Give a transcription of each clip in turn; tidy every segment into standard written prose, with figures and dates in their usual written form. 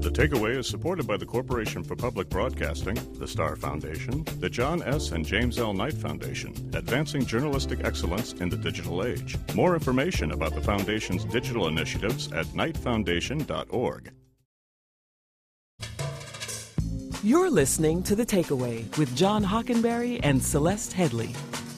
The Takeaway is supported by the Corporation for Public Broadcasting, the Star Foundation, the John S. and James L. Knight Foundation, advancing journalistic excellence in the digital age. More information about the Foundation's digital initiatives at knightfoundation.org. You're listening to The Takeaway with John Hockenberry and Celeste Headley.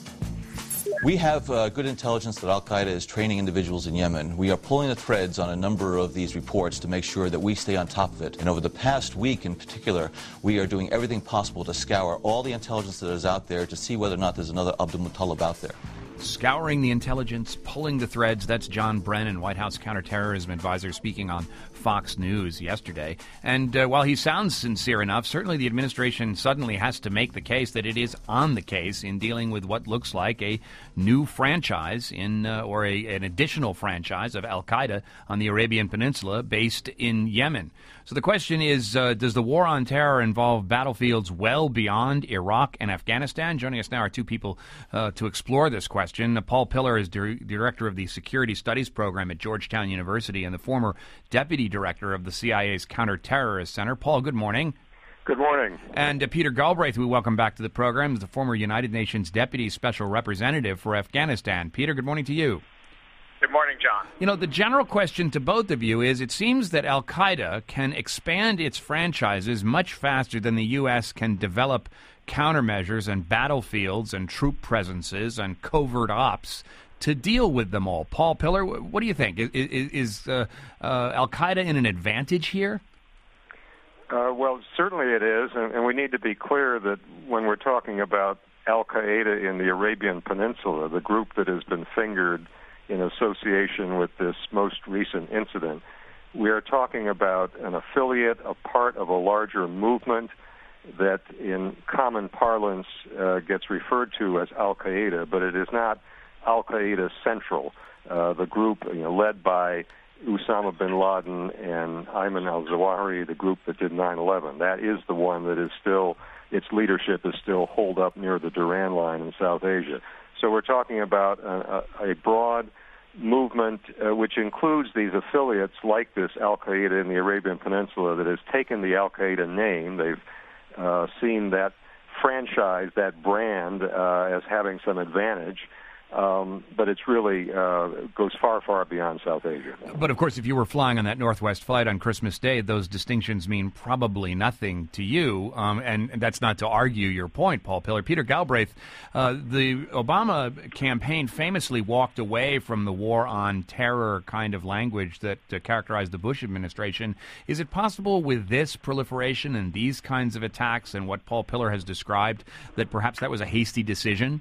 We have good intelligence that al-Qaeda is training individuals in Yemen. We are pulling the threads on a number of these reports to make sure that we stay on top of it. And over the past week in particular, we are doing everything possible to scour all the intelligence that is out there to see whether or not there's another Abdul Muttalib out there. Scouring the intelligence, pulling the threads. That's John Brennan, White House counterterrorism advisor, speaking on Fox News yesterday. And while he sounds sincere enough, certainly the administration suddenly has to make the case that it is on the case in dealing with what looks like a new franchise or an additional franchise of al-Qaeda on the Arabian Peninsula based in Yemen. So the question is, does the war on terror involve battlefields well beyond Iraq and Afghanistan? Joining us now are two people to explore this question. Paul Pillar is director of the Security Studies Program at Georgetown University and the former deputy director of the CIA's Counterterrorist Center. Paul, good morning. Good morning. And Peter Galbraith, we welcome back to the program, is the former United Nations Deputy Special Representative for Afghanistan. Peter, good morning to you. Good morning, John. You know, the general question to both of you is, it seems that al-Qaeda can expand its franchises much faster than the U.S. can develop countermeasures and battlefields and troop presences and covert ops to deal with them all. Paul Pillar, what do you think? Is al-Qaeda in an advantage here? Well, certainly it is, and we need to be clear that when we're talking about al-Qaeda in the Arabian Peninsula, the group that has been fingered in association with this most recent incident, we are talking about an affiliate, a part of a larger movement that in common parlance gets referred to as al-Qaeda, but it is not al-Qaeda Central, the group led by Osama bin Laden and Ayman al-Zawahiri, the group that did 9/11. That is the one that is still, its leadership is still holed up near the Duran line in South Asia. So we're talking about a broad movement which includes these affiliates like this al-Qaeda in the Arabian Peninsula that has taken the al-Qaeda name. They've seen that franchise, that brand, as having some advantage. But it's really goes far, far beyond South Asia. But, of course, if you were flying on that Northwest flight on Christmas Day, those distinctions mean probably nothing to you. And that's not to argue your point, Paul Pillar. Peter Galbraith, the Obama campaign famously walked away from the war on terror kind of language that characterized the Bush administration. Is it possible with this proliferation and these kinds of attacks and what Paul Pillar has described that perhaps that was a hasty decision?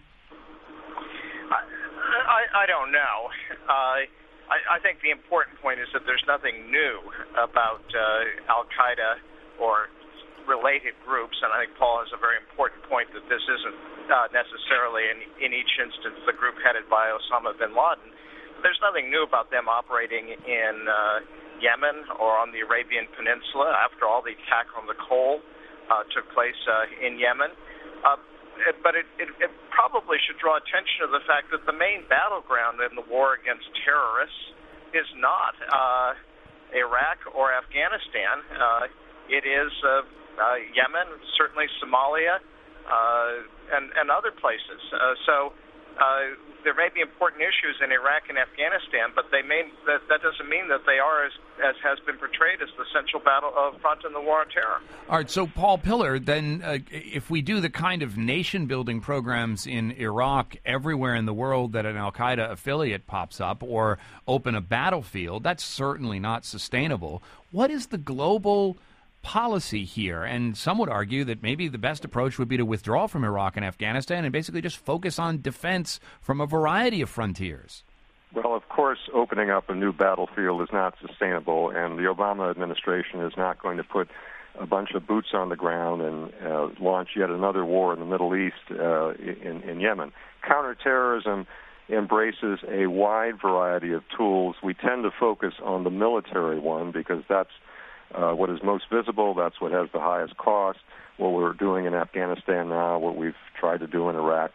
I don't know. I think the important point is that there's nothing new about al-Qaeda or related groups, and I think Paul has a very important point that this isn't necessarily in each instance the group headed by Osama bin Laden. There's nothing new about them operating in Yemen or on the Arabian Peninsula after all the attack on the coal took place in Yemen. But it probably should draw attention to the fact that the main battleground in the war against terrorists is not Iraq or Afghanistan. It is Yemen, certainly Somalia, and other places. So there may be important issues in Iraq and Afghanistan, but that doesn't mean that they are, as has been portrayed, as the central battle front in the war on terror. All right, so Paul Pillar, then if we do the kind of nation-building programs in Iraq everywhere in the world that an al-Qaeda affiliate pops up or open a battlefield, that's certainly not sustainable. What is the global policy here? And some would argue that maybe the best approach would be to withdraw from Iraq and Afghanistan and basically just focus on defense from a variety of frontiers. Well, of course, opening up a new battlefield is not sustainable, and the Obama administration is not going to put a bunch of boots on the ground and launch yet another war in the Middle East in Yemen. Counterterrorism embraces a wide variety of tools. We tend to focus on the military one because that's what is most visible, that's what has the highest cost, what we're doing in Afghanistan now, what we've tried to do in Iraq.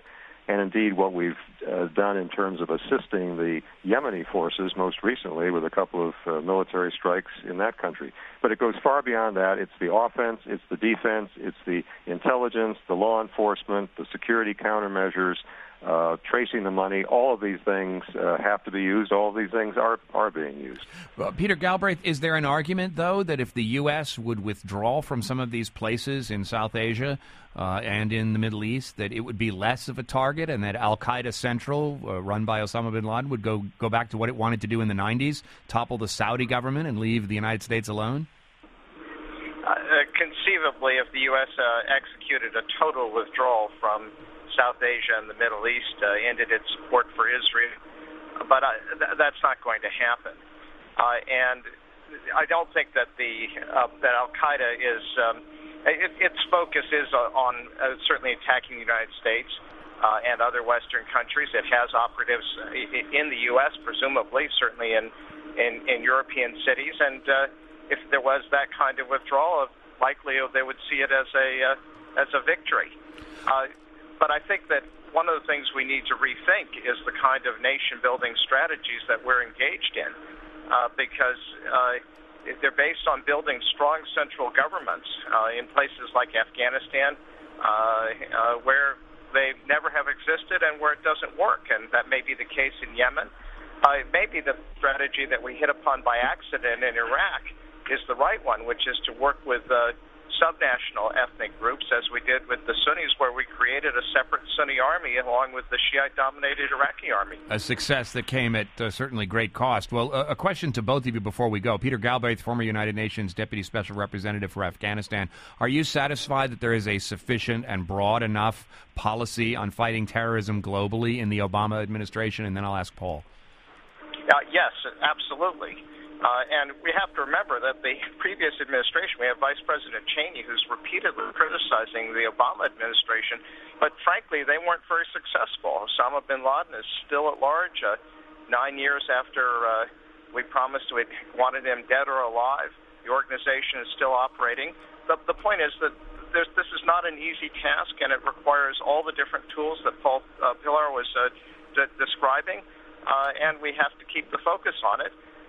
and indeed what we've done in terms of assisting the Yemeni forces most recently with a couple of military strikes in that country. But it goes far beyond that. It's the offense, it's the defense, it's the intelligence, the law enforcement, the security countermeasures, tracing the money. All of these things have to be used. All of these things are being used. Well, Peter Galbraith, is there an argument, though, that if the U.S. would withdraw from some of these places in South Asia and in the Middle East, that it would be less of a target and that Al-Qaeda Central, run by Osama bin Laden, would go back to what it wanted to do in the 90s, topple the Saudi government and leave the United States alone? Conceivably, if the U.S. executed a total withdrawal from South Asia and the Middle East, ended its support for Israel, but that's not going to happen. And I don't think that that Al-Qaeda is its focus is on certainly attacking the United States and other Western countries. It has operatives in the U.S., presumably, certainly in European cities, and if there was that kind of withdrawal, likely they would see it as a victory. But I think that one of the things we need to rethink is the kind of nation-building strategies that we're engaged in, because they're based on building strong central governments in places like Afghanistan, where they never have existed and where it doesn't work, and that may be the case in Yemen. Maybe the strategy that we hit upon by accident in Iraq is the right one, which is to work with subnational ethnic groups, as we did with the Sunnis, where we created a separate Sunni army along with the Shiite-dominated Iraqi army. A success that came at certainly great cost. Well, a question to both of you before we go. Peter Galbraith, former United Nations Deputy Special Representative for Afghanistan. Are you satisfied that there is a sufficient and broad enough policy on fighting terrorism globally in the Obama administration? And then I'll ask Paul. Yes, absolutely. And we have to remember that the previous administration, we have Vice President Cheney, who's repeatedly criticizing the Obama administration, but frankly, they weren't very successful. Osama bin Laden is still at large 9 years after we promised we wanted him dead or alive. The organization is still operating. The point is that this is not an easy task, and it requires all the different tools that Paul Pillar was describing, and we have to keep the focus on it.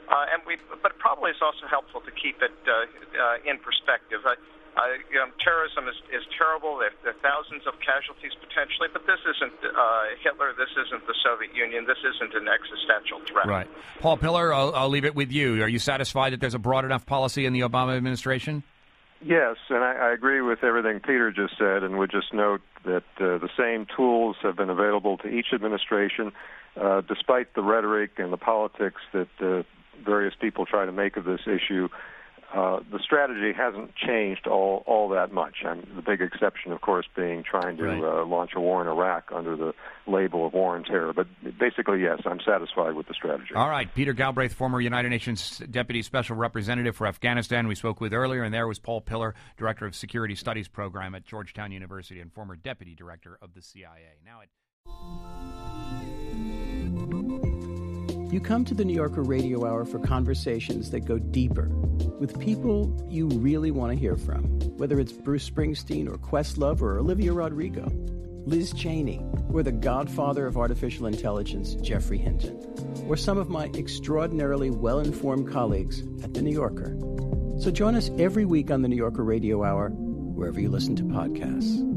But probably it's also helpful to keep it in perspective. Terrorism is terrible. There are thousands of casualties potentially, but this isn't Hitler. This isn't the Soviet Union. This isn't an existential threat. Right. Paul Pillar, I'll leave it with you. Are you satisfied that there's a broad enough policy in the Obama administration? Yes, and I agree with everything Peter just said, and would just note that the same tools have been available to each administration, despite the rhetoric and the politics that various people try to make of this issue. The strategy hasn't changed all that much. The big exception, of course, being trying to launch a war in Iraq under the label of war and terror. But basically, yes, I'm satisfied with the strategy. All right. Peter Galbraith, former United Nations Deputy Special Representative for Afghanistan, we spoke with earlier, and there was Paul Pillar, Director of Security Studies Program at Georgetown University and former Deputy Director of the CIA. You come to the New Yorker Radio Hour for conversations that go deeper with people you really want to hear from, whether it's Bruce Springsteen or Questlove or Olivia Rodrigo, Liz Cheney, or the godfather of artificial intelligence, Geoffrey Hinton, or some of my extraordinarily well-informed colleagues at The New Yorker. So join us every week on the New Yorker Radio Hour, wherever you listen to podcasts.